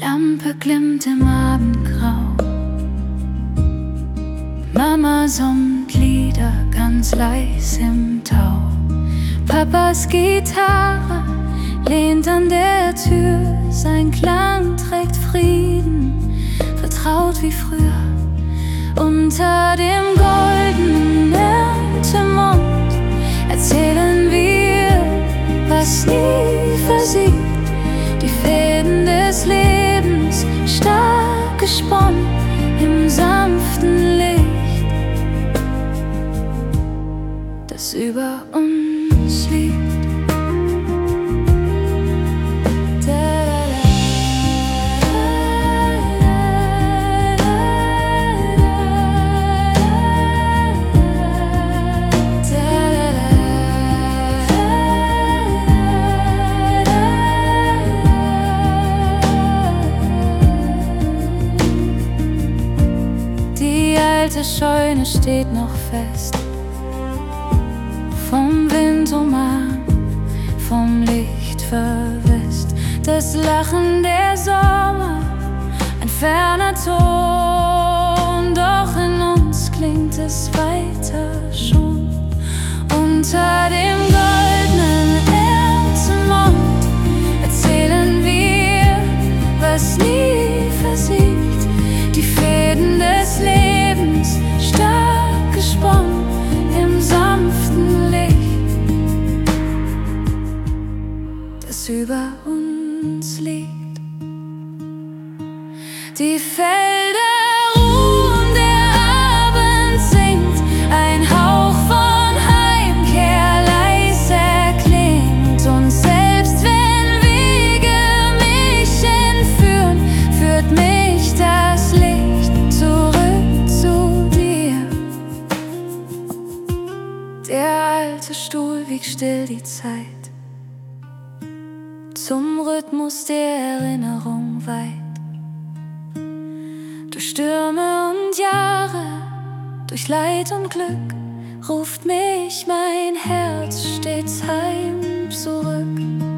Lampe glimmt im Abendgrau. Mama summt Lieder ganz leis im Tau. Papas Gitarre lehnt an der Tür. Sein Klang trägt Frieden, vertraut wie früher. Unter dem goldenen Erntemond erzählen wir, was nie versiegt. Die Fäden des Lebens stark gesponnen im sanften Licht, das über uns liegt. Die alte Scheune steht noch fest, vom Wind umarmt, vom Licht verwest. Das Lachen der Sommer, ein ferner Ton, doch in uns klingt es weiter schon. Unter dem goldenen Erntemond erzählen wir, was nie versiegt. Die Fäden des Lebens stark gesponnen im sanften Licht, das über uns liegt. Die Felder ruhen, der Abend singt, ein Hauch von Heimkehr leis erklingt. Und selbst wenn Wege mich entführen, führt mich das Licht zurück zu dir. Der alte Stuhl wiegt still die Zeit, zum Rhythmus der Erinnerung weit. Durch Stürme und Jahre, durch Leid und Glück ruft mich mein Herz stets heim zurück.